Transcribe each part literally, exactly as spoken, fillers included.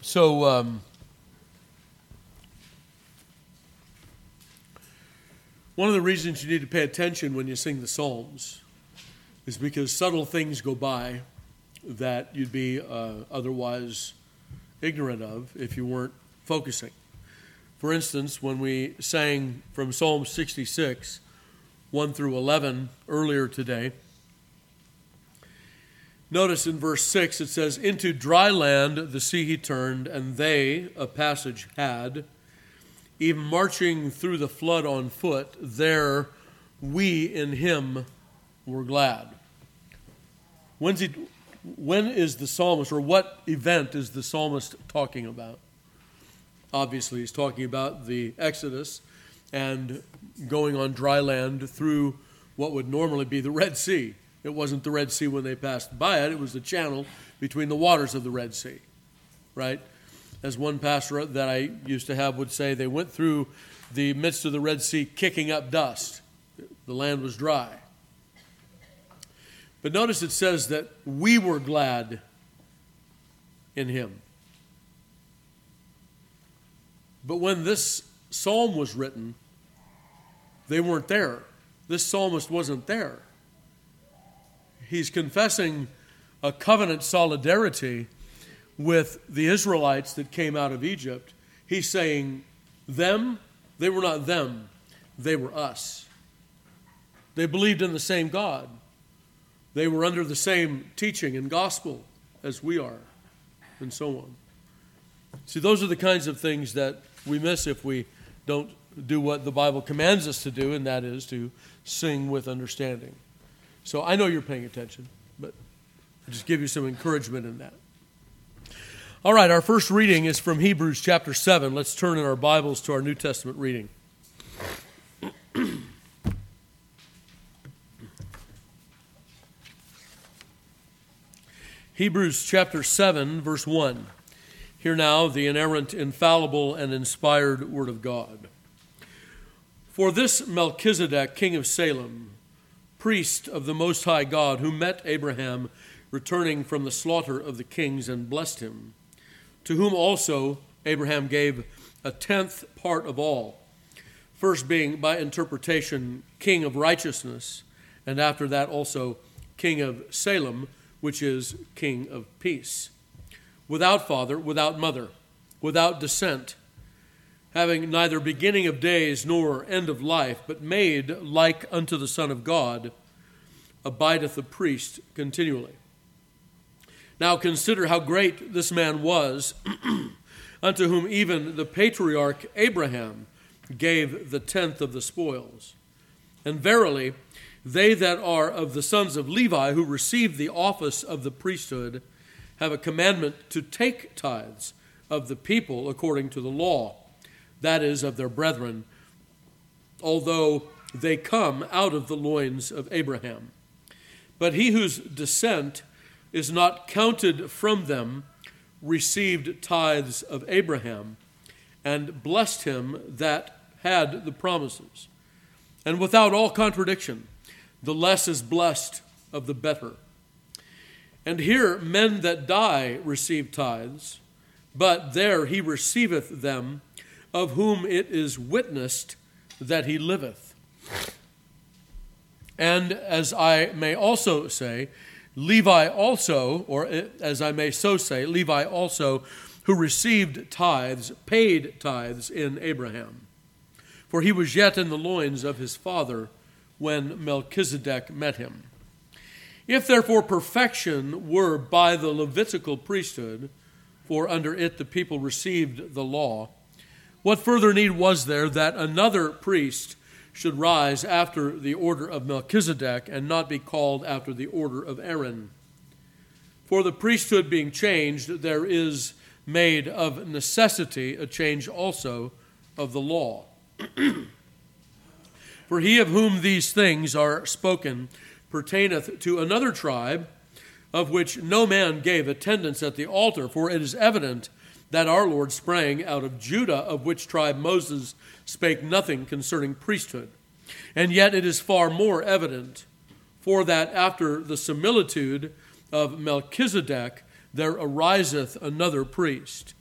So, um, one of the reasons you need to pay attention when you sing the Psalms is because subtle things go by that you'd be uh, otherwise ignorant of if you weren't focusing. For instance, when we sang from Psalm sixty-six, one through eleven earlier today, notice in verse six it says, "Into dry land the sea he turned, and they a passage had. Even marching through the flood on foot, there we in him were glad." When's he, when is the psalmist, or what event is the psalmist talking about? Obviously, he's talking about the Exodus and going on dry land through what would normally be the Red Sea. It wasn't the Red Sea when they passed by it. It was the channel between the waters of the Red Sea, right? As one pastor that I used to have would say, they went through the midst of the Red Sea kicking up dust. The land was dry. But notice it says that we were glad in him. But when this psalm was written, they weren't there. This psalmist wasn't there. He's confessing a covenant solidarity with the Israelites that came out of Egypt. He's saying, them, they were not them, they were us. They believed in the same God. They were under the same teaching and gospel as we are, and so on. See, those are the kinds of things that we miss if we don't do what the Bible commands us to do, and that is to sing with understanding. So I know you're paying attention, but I'll just give you some encouragement in that. All right, our first reading is from Hebrews chapter seven. Let's turn in our Bibles to our New Testament reading. Hebrews chapter seven, verse one. Hear now the inerrant, infallible, and inspired word of God. "For this Melchizedek, king of Salem, priest of the Most High God, who met Abraham returning from the slaughter of the kings and blessed him, to whom also Abraham gave a tenth part of all, first being by interpretation king of righteousness, and after that also king of Salem, which is king of peace, without father, without mother, without descent, having neither beginning of days nor end of life, but made like unto the Son of God, abideth a priest continually. Now consider how great this man was, unto whom even the patriarch Abraham gave the tenth of the spoils. And verily, they that are of the sons of Levi, who received the office of the priesthood, have a commandment to take tithes of the people according to the law, that is, of their brethren, although they come out of the loins of Abraham. But he whose descent is not counted from them received tithes of Abraham, and blessed him that had the promises. And without all contradiction, the less is blessed of the better. And here men that die receive tithes, but there he receiveth them, of whom it is witnessed that he liveth. And as I may also say, Levi also, or as I may so say, Levi also, who received tithes, paid tithes in Abraham. For he was yet in the loins of his father when Melchizedek met him. If therefore perfection were by the Levitical priesthood, for under it the people received the law, what further need was there that another priest should rise after the order of Melchizedek and not be called after the order of Aaron? For the priesthood being changed, there is made of necessity a change also of the law. For he of whom these things are spoken pertaineth to another tribe, of which no man gave attendance at the altar, for it is evident that our Lord sprang out of Judah, of which tribe Moses spake nothing concerning priesthood. And yet it is far more evident, for that after the similitude of Melchizedek there ariseth another priest,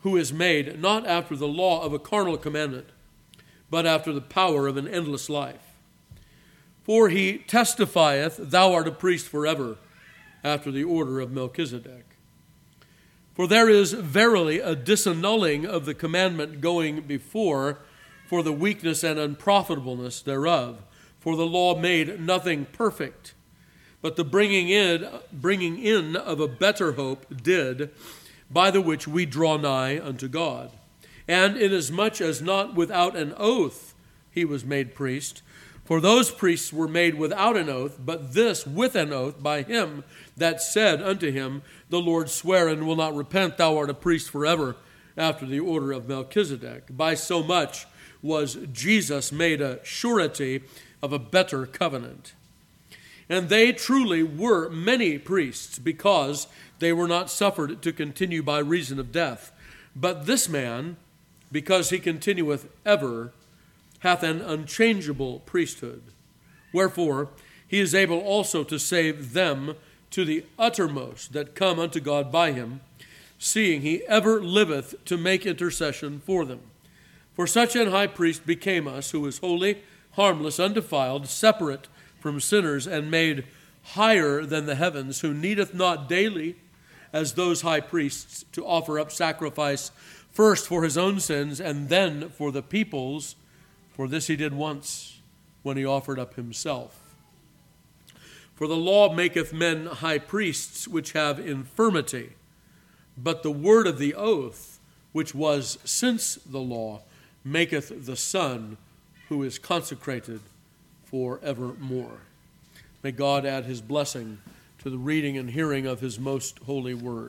who is made not after the law of a carnal commandment, but after the power of an endless life. For he testifieth, Thou art a priest forever, after the order of Melchizedek. For there is verily a disannulling of the commandment going before, for the weakness and unprofitableness thereof. For the law made nothing perfect, but the bringing in, bringing in of a better hope did, by the which we draw nigh unto God. And inasmuch as not without an oath he was made priest, for those priests were made without an oath, but this with an oath by him that said unto him, The Lord sware and will not repent, Thou art a priest forever, after the order of Melchizedek. By so much was Jesus made a surety of a better covenant. And they truly were many priests, because they were not suffered to continue by reason of death. But this man, because he continueth ever, hath an unchangeable priesthood. Wherefore he is able also to save them to the uttermost that come unto God by him, seeing he ever liveth to make intercession for them. For such an high priest became us, who is holy, harmless, undefiled, separate from sinners, and made higher than the heavens, who needeth not daily, as those high priests, to offer up sacrifice first for his own sins and then for the people's. For this he did once, when he offered up himself. For the law maketh men high priests which have infirmity, but the word of the oath, which was since the law, maketh the Son, who is consecrated for evermore. May God add his blessing to the reading and hearing of his most holy word.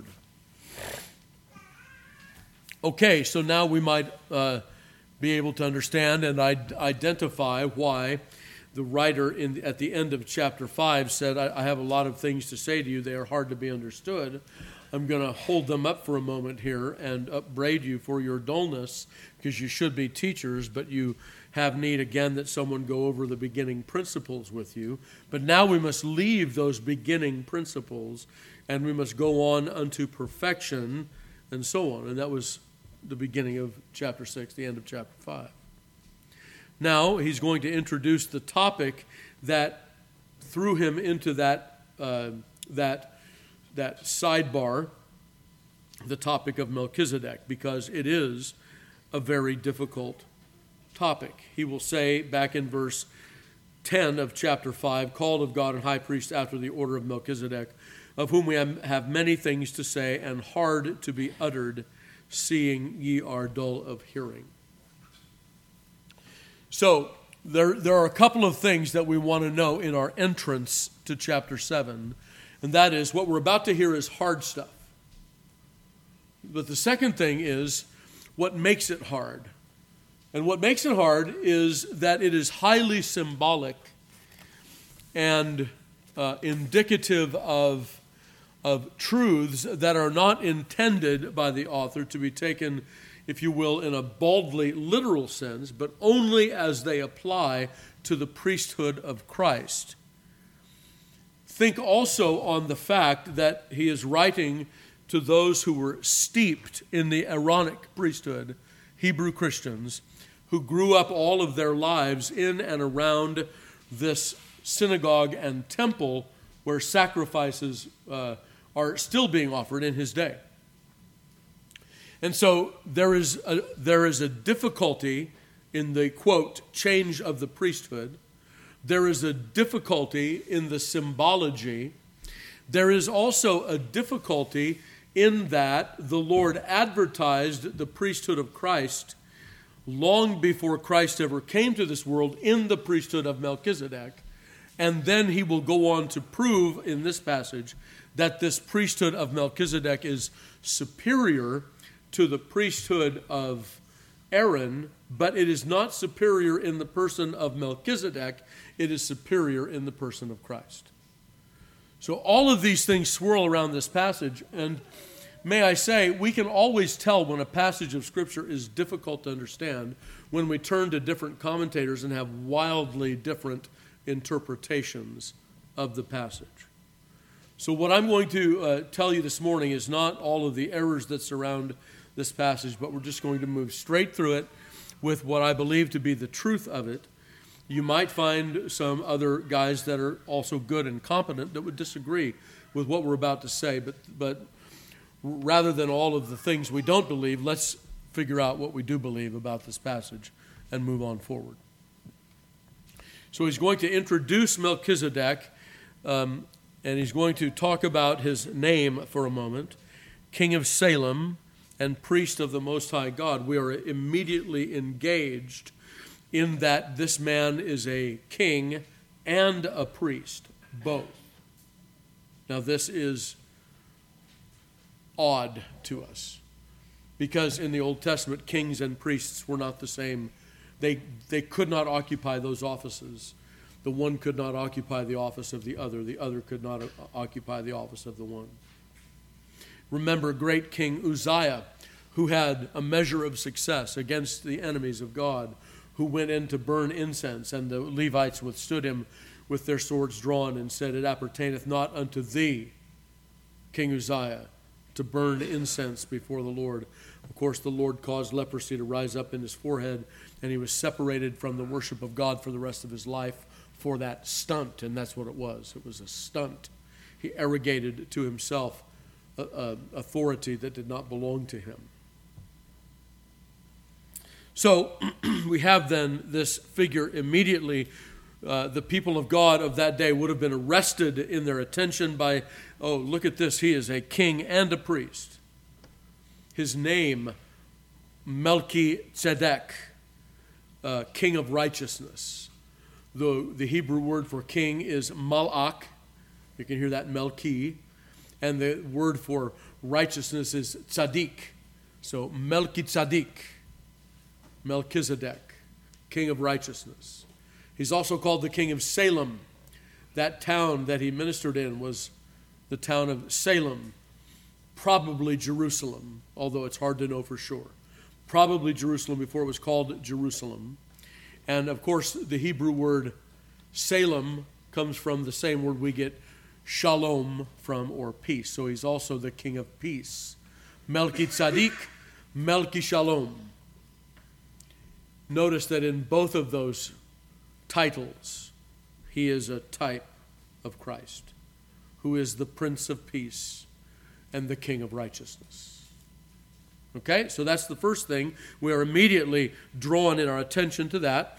Okay, so now we might uh, be able to understand and identify why the writer in, at the end of chapter five said, I, I have a lot of things to say to you. They are hard to be understood. I'm going to hold them up for a moment here and upbraid you for your dullness, because you should be teachers, but you have need again that someone go over the beginning principles with you. But now we must leave those beginning principles and we must go on unto perfection and so on. And that was the beginning of chapter six, the end of chapter five. Now he's going to introduce the topic that threw him into that uh, that that sidebar, the topic of Melchizedek, because it is a very difficult topic. He will say back in verse ten of chapter five, called of God and high priest after the order of Melchizedek, of whom we have many things to say and hard to be uttered, seeing ye are dull of hearing. So there, there are a couple of things that we want to know in our entrance to chapter seven, and that is what we're about to hear is hard stuff. But the second thing is what makes it hard. And what makes it hard is that it is highly symbolic and uh, indicative of of truths that are not intended by the author to be taken, if you will, in a baldly literal sense, but only as they apply to the priesthood of Christ. Think also on the fact that he is writing to those who were steeped in the Aaronic priesthood, Hebrew Christians, who grew up all of their lives in and around this synagogue and temple where sacrifices uh, are still being offered in his day. And so there is a, there is a difficulty in the, quote, change of the priesthood. There is a difficulty in the symbology. There is also a difficulty in that the Lord advertised the priesthood of Christ long before Christ ever came to this world in the priesthood of Melchizedek. And then he will go on to prove in this passage that this priesthood of Melchizedek is superior to the priesthood of Aaron, but it is not superior in the person of Melchizedek. It is superior in the person of Christ. So all of these things swirl around this passage, and may I say, we can always tell when a passage of Scripture is difficult to understand when we turn to different commentators and have wildly different interpretations of the passage. So what I'm going to uh, tell you this morning is not all of the errors that surround this passage, but we're just going to move straight through it with what I believe to be the truth of it. You might find some other guys that are also good and competent that would disagree with what we're about to say, but but rather than all of the things we don't believe, let's figure out what we do believe about this passage and move on forward. So he's going to introduce Melchizedek, um, and he's going to talk about his name for a moment, King of Salem and priest of the Most High God. We are immediately engaged in that this man is a king and a priest, both. Now this is odd to us, because in the Old Testament, kings and priests were not the same. They, they could not occupy those offices. The one could not occupy the office of the other. The other could not occupy the office of the one. Remember great King Uzziah, who had a measure of success against the enemies of God, who went in to burn incense, and the Levites withstood him with their swords drawn and said, "It appertaineth not unto thee, King Uzziah, to burn incense before the Lord." Of course, the Lord caused leprosy to rise up in his forehead, and he was separated from the worship of God for the rest of his life for that stunt, and that's what it was. It was a stunt. He arrogated to himself a, a authority that did not belong to him. So we have then this figure immediately. Uh, the people of God of that day would have been arrested in their attention by, oh, look at this, he is a king and a priest. His name, Melchizedek, uh, king of righteousness. The, the Hebrew word for king is malach. You can hear that, Melchi. And the word for righteousness is tzaddik. So Melchizedek. Melchizedek, king of righteousness. He's also called the king of Salem. That town that he ministered in was the town of Salem, probably Jerusalem, although it's hard to know for sure. Probably Jerusalem before it was called Jerusalem. And of course, the Hebrew word Salem comes from the same word we get shalom from, or peace. So he's also the king of peace. Melchizedek, Melchi Shalom. Notice that in both of those titles, he is a type of Christ, who is the Prince of Peace and the King of Righteousness. Okay, so that's the first thing. We are immediately drawn in our attention to that.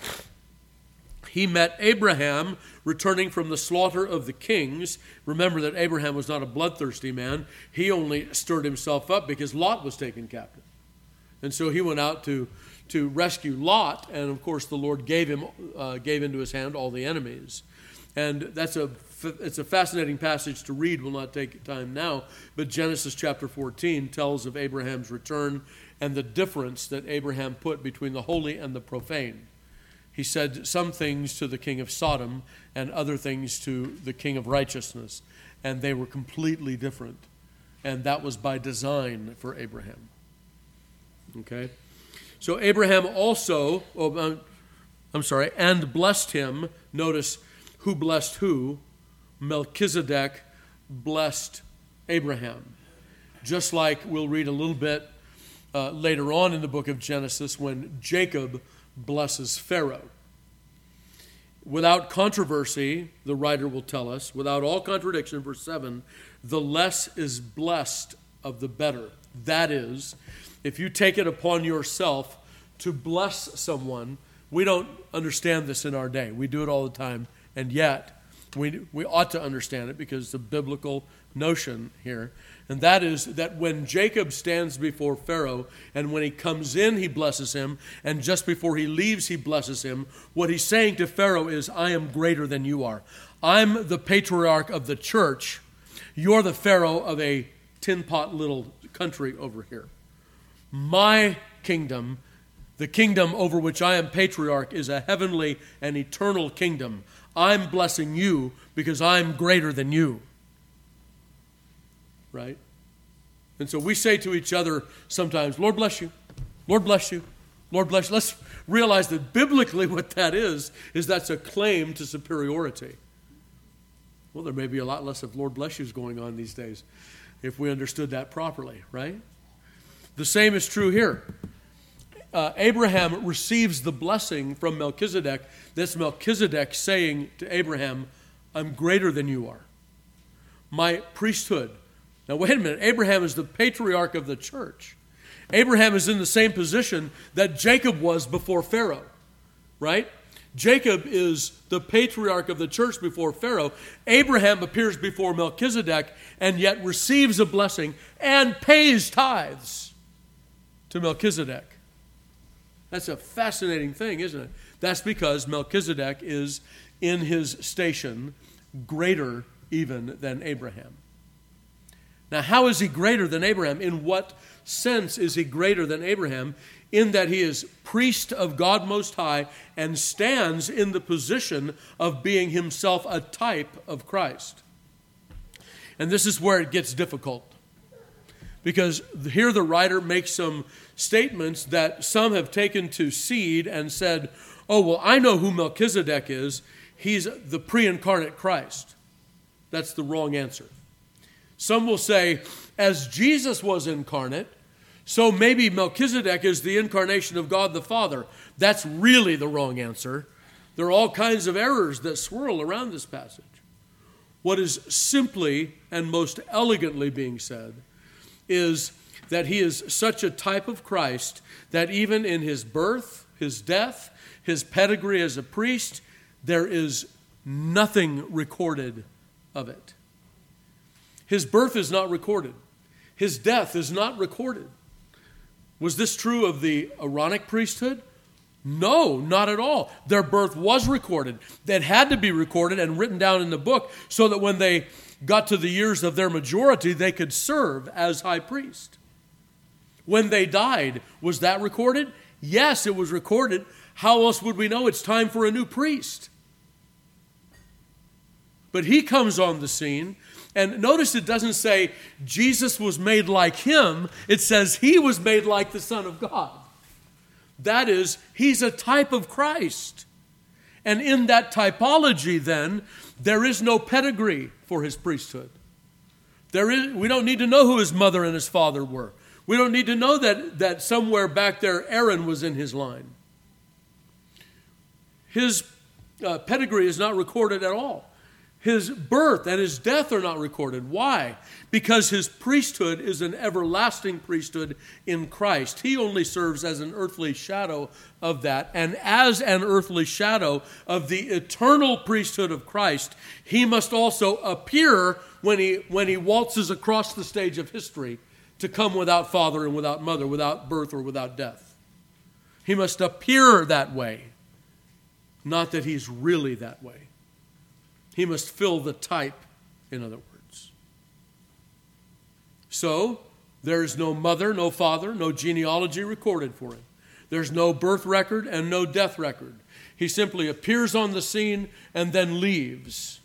He met Abraham returning from the slaughter of the kings. Remember that Abraham was not a bloodthirsty man. He only stirred himself up because Lot was taken captive. And so he went out to to rescue Lot, and of course the Lord gave him uh, gave into his hand all the enemies. And that's a it's a fascinating passage to read. We'll not take time now, but Genesis chapter fourteen tells of Abraham's return and the difference that Abraham put between the holy and the profane. He said some things to the king of Sodom and other things to the king of righteousness, and they were completely different. And that was by design for Abraham. Okay? So Abraham also, oh, I'm sorry, and blessed him. Notice who blessed who. Melchizedek blessed Abraham. Just like we'll read a little bit uh, later on in the book of Genesis when Jacob blesses Pharaoh. Without controversy, the writer will tell us, without all contradiction, verse seven, the less is blessed of the better. That is, if you take it upon yourself to bless someone, we don't understand this in our day. We do it all the time, and yet we we ought to understand it because it's a biblical notion here. And that is that when Jacob stands before Pharaoh, and when he comes in, he blesses him, and just before he leaves, he blesses him, what he's saying to Pharaoh is, I am greater than you are. I'm the patriarch of the church. You're the Pharaoh of a tin pot little country over here. My kingdom, the kingdom over which I am patriarch, is a heavenly and eternal kingdom. I'm blessing you because I'm greater than you. Right? And so we say to each other sometimes, Lord bless you, Lord bless you, Lord bless you. Let's realize that biblically what that is, is that's a claim to superiority. Well, there may be a lot less of Lord bless yous going on these days if we understood that properly, right? The same is true here. Uh, Abraham receives the blessing from Melchizedek. That's Melchizedek saying to Abraham, I'm greater than you are. My priesthood. Now wait a minute. Abraham is the patriarch of the church. Abraham is in the same position that Jacob was before Pharaoh, right? Jacob is the patriarch of the church before Pharaoh. Abraham appears before Melchizedek and yet receives a blessing and pays tithes to Melchizedek. That's a fascinating thing, isn't it? That's because Melchizedek is in his station greater even than Abraham. Now, how is he greater than Abraham? In what sense is he greater than Abraham? In that he is priest of God Most High and stands in the position of being himself a type of Christ. And this is where it gets difficult. Because here the writer makes some statements that some have taken to seed and said, oh, well, I know who Melchizedek is. He's the pre-incarnate Christ. That's the wrong answer. Some will say, as Jesus was incarnate, so maybe Melchizedek is the incarnation of God the Father. That's really the wrong answer. There are all kinds of errors that swirl around this passage. What is simply and most elegantly being said is that he is such a type of Christ that even in his birth, his death, his pedigree as a priest, there is nothing recorded of it. His birth is not recorded. His death is not recorded. Was this true of the Aaronic priesthood? No, not at all. Their birth was recorded. That had to be recorded and written down in the book so that when they got to the years of their majority, they could serve as high priest. When they died, was that recorded? Yes, it was recorded. How else would we know it's time for a new priest? But he comes on the scene, and notice it doesn't say Jesus was made like him. It says he was made like the Son of God. That is, he's a type of Christ. And in that typology, then, there is no pedigree for his priesthood. There is, we don't need to know who his mother and his father were. We don't need to know that, that somewhere back there Aaron was in his line. His uh, pedigree is not recorded at all. His birth and his death are not recorded. Why? Because his priesthood is an everlasting priesthood in Christ. He only serves as an earthly shadow of that. And as an earthly shadow of the eternal priesthood of Christ, he must also appear when he, when he waltzes across the stage of history to come without father and without mother, without birth or without death. He must appear that way, not that he's really that way. He must fill the type, in other words. So, there is no mother, no father, no genealogy recorded for him. There's no birth record and no death record. He simply appears on the scene and then leaves.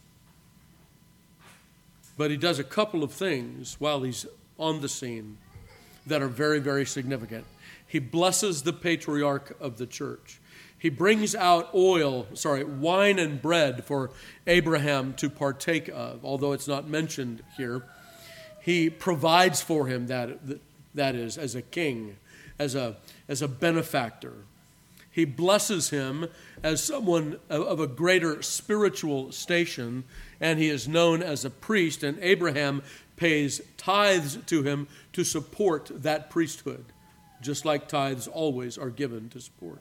But he does a couple of things while he's on the scene that are very, very significant. He blesses the patriarch of the church. He brings out oil, sorry, wine and bread for Abraham to partake of, although it's not mentioned here. He provides for him, that, that is, as a king, as a, as a benefactor. He blesses him as someone of a greater spiritual station, and he is known as a priest, and Abraham pays tithes to him to support that priesthood, just like tithes always are given to support.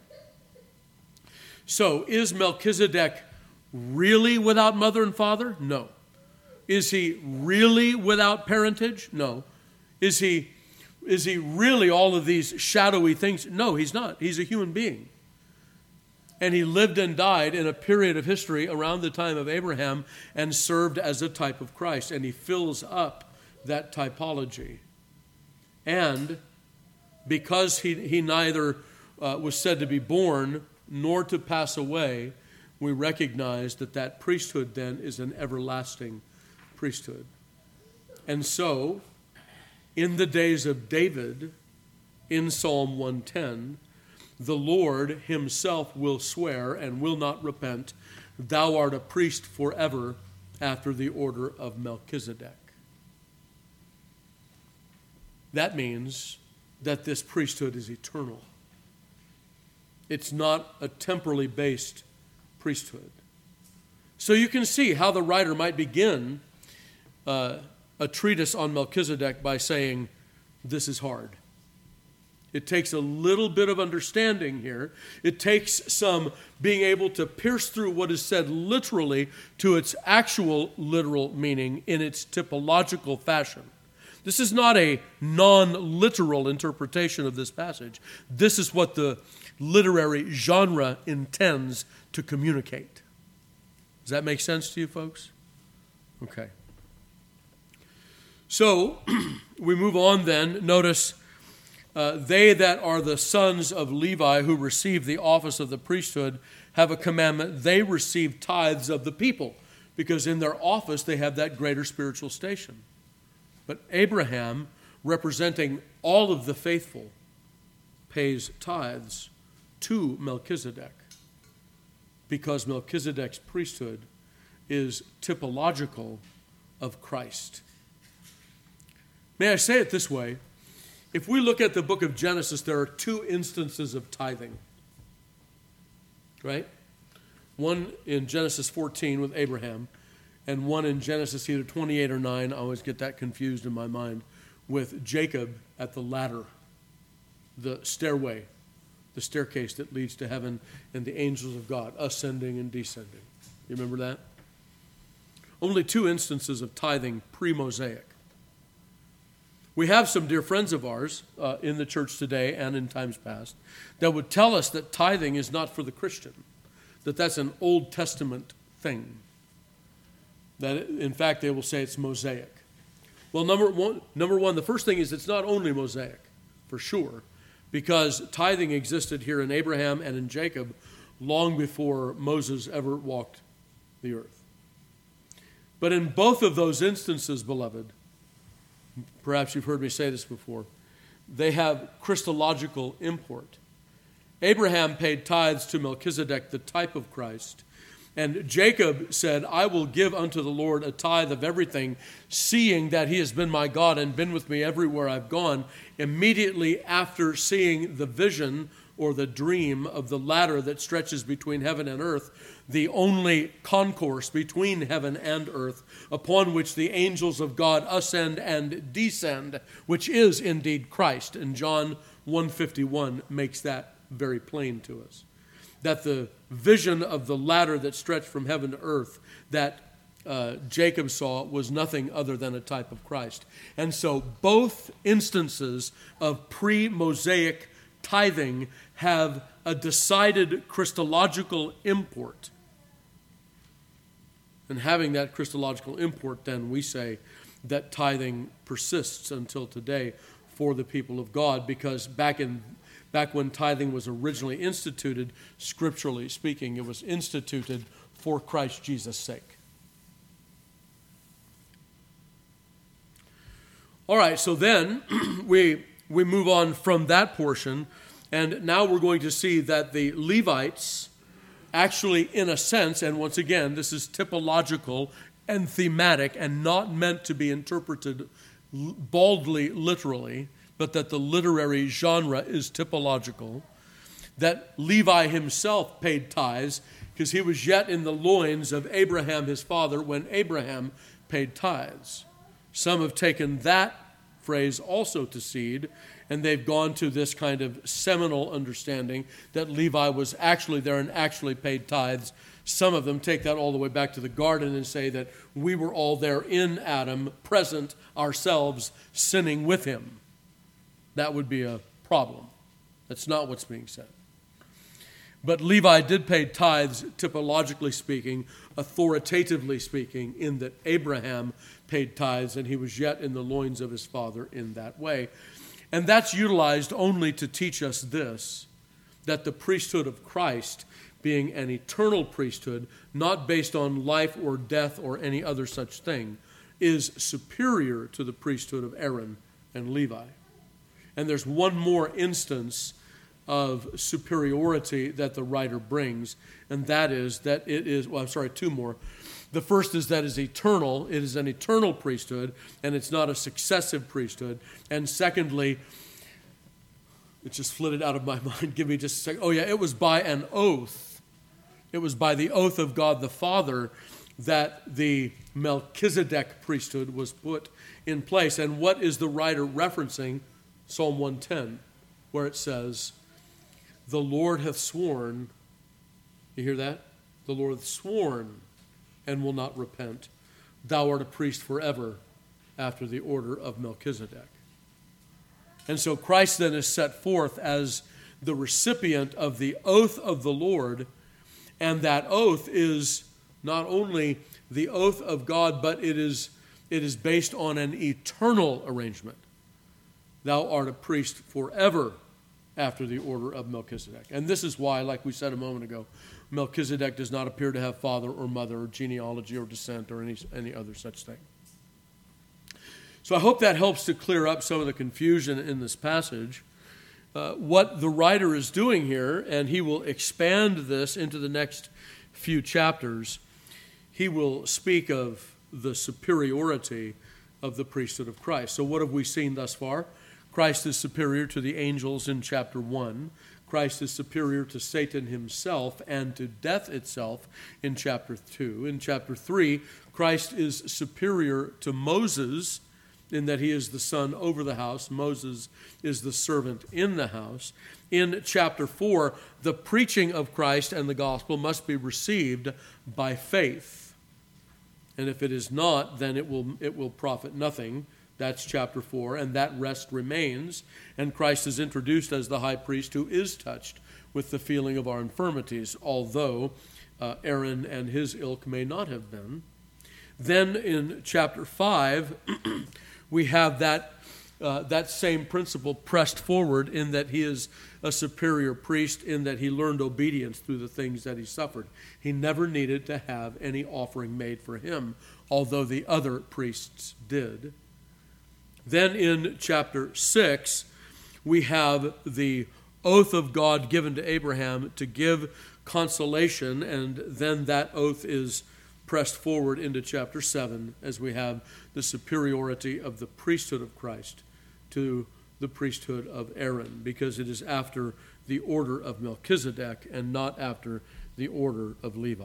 So, is Melchizedek really without mother and father? No. Is he really without parentage? No. Is he, is he really all of these shadowy things? No, he's not. He's a human being. And he lived and died in a period of history around the time of Abraham and served as a type of Christ. And he fills up that typology. And because he, he neither uh, was said to be born nor to pass away, we recognize that that priesthood then is an everlasting priesthood. And so, in the days of David, in Psalm one ten, the Lord himself will swear and will not repent, thou art a priest forever after the order of Melchizedek. That means that this priesthood is eternal. It's not a temporally based priesthood. So you can see how the writer might begin uh, a treatise on Melchizedek by saying, this is hard. It takes a little bit of understanding here. It takes some being able to pierce through what is said literally to its actual literal meaning in its typological fashion. This is not a non-literal interpretation of this passage. This is what the literary genre intends to communicate. Does that make sense to you folks? Okay. So, we move on then. Notice, uh, they that are the sons of Levi who receive the office of the priesthood have a commandment. They receive tithes of the people because in their office they have that greater spiritual station. But Abraham, representing all of the faithful, pays tithes to Melchizedek because Melchizedek's priesthood is typological of Christ. May I say it this way? If we look at the book of Genesis, there are two instances of tithing. Right? One in Genesis fourteen with Abraham, and one in Genesis either twenty-eight or nine, I always get that confused in my mind, with Jacob at the ladder, the stairway, the staircase that leads to heaven, and the angels of God ascending and descending. You remember that? Only two instances of tithing pre-Mosaic. We have some dear friends of ours uh, in the church today and in times past that would tell us that tithing is not for the Christian, that that's an Old Testament thing. That, in fact, they will say it's Mosaic. Well, number one, number one, the first thing is it's not only Mosaic, for sure, because tithing existed here in Abraham and in Jacob long before Moses ever walked the earth. But in both of those instances, beloved, perhaps you've heard me say this before, they have Christological import. Abraham paid tithes to Melchizedek, the type of Christ. And Jacob said, I will give unto the Lord a tithe of everything, seeing that he has been my God and been with me everywhere I've gone. Immediately after seeing the vision or the dream of the ladder that stretches between heaven and earth, the only concourse between heaven and earth, upon which the angels of God ascend and descend, which is indeed Christ. And John one fifty-one makes that very plain to us. That the vision of the ladder that stretched from heaven to earth that uh, Jacob saw was nothing other than a type of Christ. And so both instances of pre-Mosaic tithing have a decided Christological import. And having that Christological import, then we say that tithing persists until today for the people of God, because back in Back when tithing was originally instituted, scripturally speaking, it was instituted for Christ Jesus' sake. All right, so then we we move on from that portion, and now we're going to see that the Levites actually, in a sense, and once again, this is typological and thematic and not meant to be interpreted baldly, literally, but that the literary genre is typological, that Levi himself paid tithes because he was yet in the loins of Abraham his father when Abraham paid tithes. Some have taken that phrase also to seed, and they've gone to this kind of seminal understanding that Levi was actually there and actually paid tithes. Some of them take that all the way back to the garden and say that we were all there in Adam, present ourselves, sinning with him. That would be a problem. That's not what's being said. But Levi did pay tithes, typologically speaking, authoritatively speaking, in that Abraham paid tithes and he was yet in the loins of his father in that way. And that's utilized only to teach us this, that the priesthood of Christ, being an eternal priesthood, not based on life or death or any other such thing, is superior to the priesthood of Aaron and Levi. And there's one more instance of superiority that the writer brings, and that is that it is, well, I'm sorry, two more. The first is that it's eternal. It is an eternal priesthood, and it's not a successive priesthood. And secondly, It just flitted out of my mind. Give me just a second. Oh, yeah, it was by an oath. It was by the oath of God the Father that the Melchizedek priesthood was put in place. And what is the writer referencing? Psalm one ten, where it says, the Lord hath sworn, you hear that? The Lord hath sworn and will not repent. Thou art a priest forever after the order of Melchizedek. And so Christ then is set forth as the recipient of the oath of the Lord, and that oath is not only the oath of God, but it is, it is based on an eternal arrangement. Thou art a priest forever after the order of Melchizedek. And this is why, like we said a moment ago, Melchizedek does not appear to have father or mother or genealogy or descent or any, any other such thing. So I hope that helps to clear up some of the confusion in this passage. Uh, what the writer is doing here, and he will expand this into the next few chapters, he will speak of the superiority of the priesthood of Christ. So what have we seen thus far? Christ is superior to the angels in chapter one. Christ is superior to Satan himself and to death itself in chapter two. In chapter three, Christ is superior to Moses in that he is the son over the house. Moses is the servant in the house. In chapter four, the preaching of Christ and the gospel must be received by faith. And if it is not, then it will, it will profit nothing. That's chapter four, and that rest remains. And Christ is introduced as the high priest who is touched with the feeling of our infirmities, although uh, Aaron and his ilk may not have been. Then in chapter five, we have that, uh, that same principle pressed forward in that he is a superior priest, in that he learned obedience through the things that he suffered. He never needed to have any offering made for him, although the other priests did. Then in chapter six, we have the oath of God given to Abraham to give consolation, and then that oath is pressed forward into chapter seven as we have the superiority of the priesthood of Christ to the priesthood of Aaron, because it is after the order of Melchizedek and not after the order of Levi.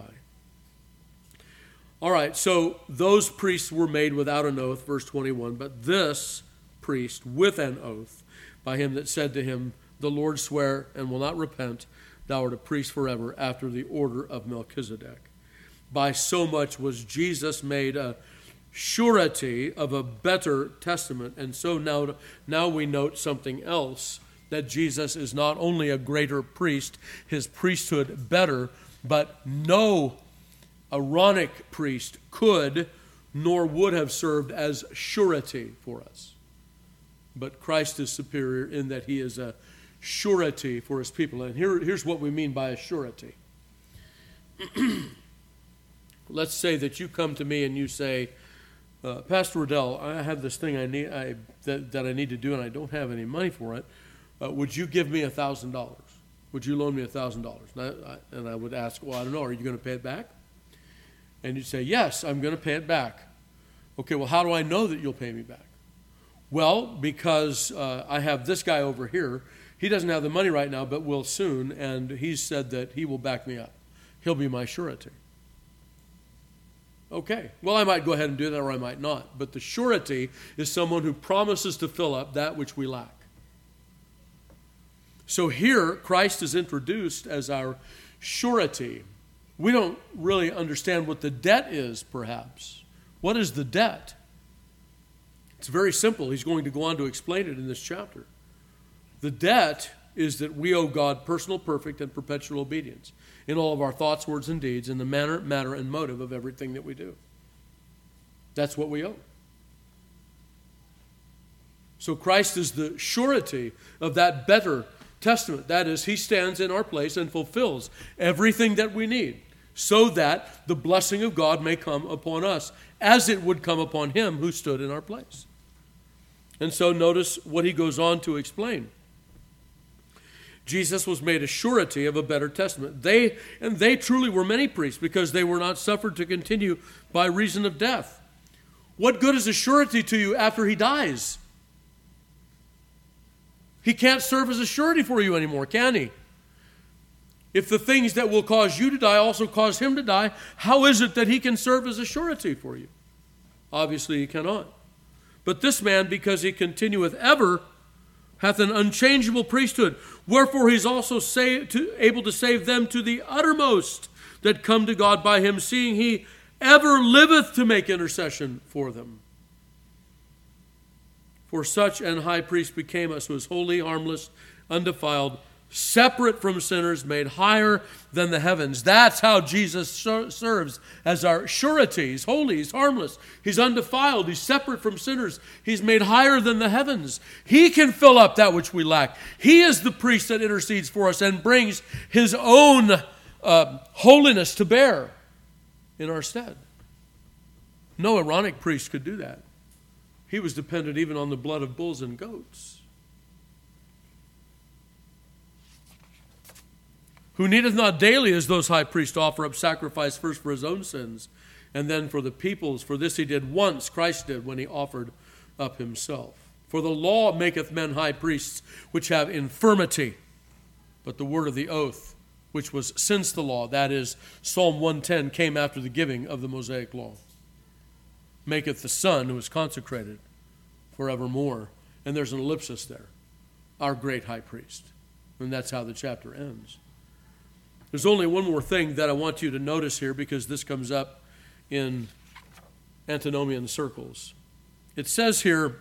All right, so those priests were made without an oath, verse twenty-one, but this priest with an oath by him that said to him, the Lord swear and will not repent, thou art a priest forever after the order of Melchizedek. By so much was Jesus made a surety of a better testament. And so now, now we note something else, that Jesus is not only a greater priest, his priesthood better, but no Aaronic priest could nor would have served as surety for us. But Christ is superior in that he is a surety for his people. And here, here's what we mean by a surety. Let's say that you come to me and you say, uh, Pastor Riddell, I have this thing I need I, that, that I need to do and I don't have any money for it. Uh, would you give me a thousand dollars? Would you loan me a thousand dollars? And I would ask, well, I don't know, are you going to pay it back? And you'd say, yes, I'm going to pay it back. Okay, well, how do I know that you'll pay me back? Well, because uh, I have this guy over here. He doesn't have the money right now, but will soon, and he's said that he will back me up. He'll be my surety. Okay, well, I might go ahead and do that, or I might not. But the surety is someone who promises to fill up that which we lack. So here, Christ is introduced as our surety. We don't really understand what the debt is, perhaps. What is the debt? It's very simple. He's going to go on to explain it in this chapter. The debt is that we owe God personal, perfect, and perpetual obedience in all of our thoughts, words, and deeds, in the manner, matter, and motive of everything that we do. That's what we owe. So Christ is the surety of that better testament. That is, he stands in our place and fulfills everything that we need so that the blessing of God may come upon us as it would come upon him who stood in our place. And so notice what he goes on to explain. Jesus was made a surety of a better testament. They, and they truly were many priests because they were not suffered to continue by reason of death. What good is a surety to you after he dies? He can't serve as a surety for you anymore, can he? If the things that will cause you to die also cause him to die, how is it that he can serve as a surety for you? Obviously he cannot. But this man, because he continueth ever, hath an unchangeable priesthood. Wherefore he is also save, to, able to save them to the uttermost that come to God by him, seeing he ever liveth to make intercession for them. For such an high priest became us, who is holy, harmless, undefiled, separate from sinners, made higher than the heavens. That's how Jesus serves as our surety. He's holy, he's harmless, he's undefiled, he's separate from sinners. He's made higher than the heavens. He can fill up that which we lack. He is the priest that intercedes for us and brings his own uh, holiness to bear in our stead. No Aaronic priest could do that. He was dependent even on the blood of bulls and goats. Who needeth not daily, as those high priests, offer up sacrifice first for his own sins, and then for the people's. For this he did once, Christ did, when he offered up himself. For the law maketh men high priests, which have infirmity. But the word of the oath, which was since the law, that is, Psalm one ten, came after the giving of the Mosaic law, maketh the Son, who is consecrated forevermore. And there's an ellipsis there. Our great high priest. And that's how the chapter ends. There's only one more thing that I want you to notice here, because this comes up in antinomian circles. It says here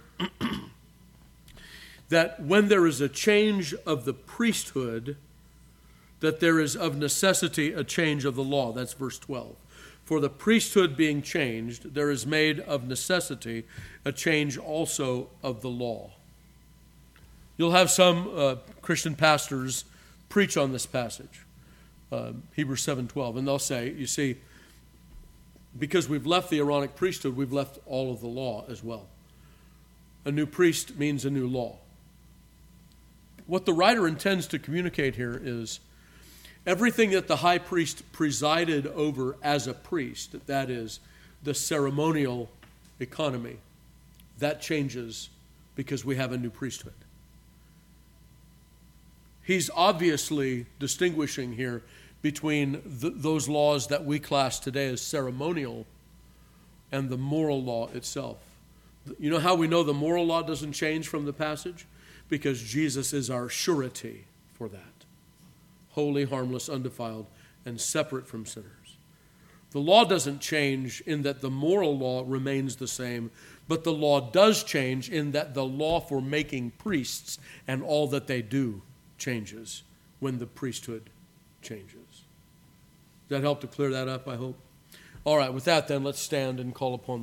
that when there is a change of the priesthood, that there is of necessity a change of the law. That's verse twelve. For the priesthood being changed, there is made of necessity a change also of the law. You'll have some uh, Christian pastors preach on this passage. Uh, Hebrews seven twelve, and they'll say, you see, because we've left the Aaronic priesthood, we've left all of the law as well. A new priest means a new law. What the writer intends to communicate here is everything that the high priest presided over as a priest, that is, the ceremonial economy, that changes because we have a new priesthood. He's obviously distinguishing here between th- those laws that we class today as ceremonial and the moral law itself. You know how we know the moral law doesn't change from the passage? Because Jesus is our surety for that. Holy, harmless, undefiled, and separate from sinners. The law doesn't change in that the moral law remains the same, but the law does change in that the law for making priests and all that they do changes when the priesthood changes. Does that help to clear that up, I hope? All right, with that then, let's stand and call upon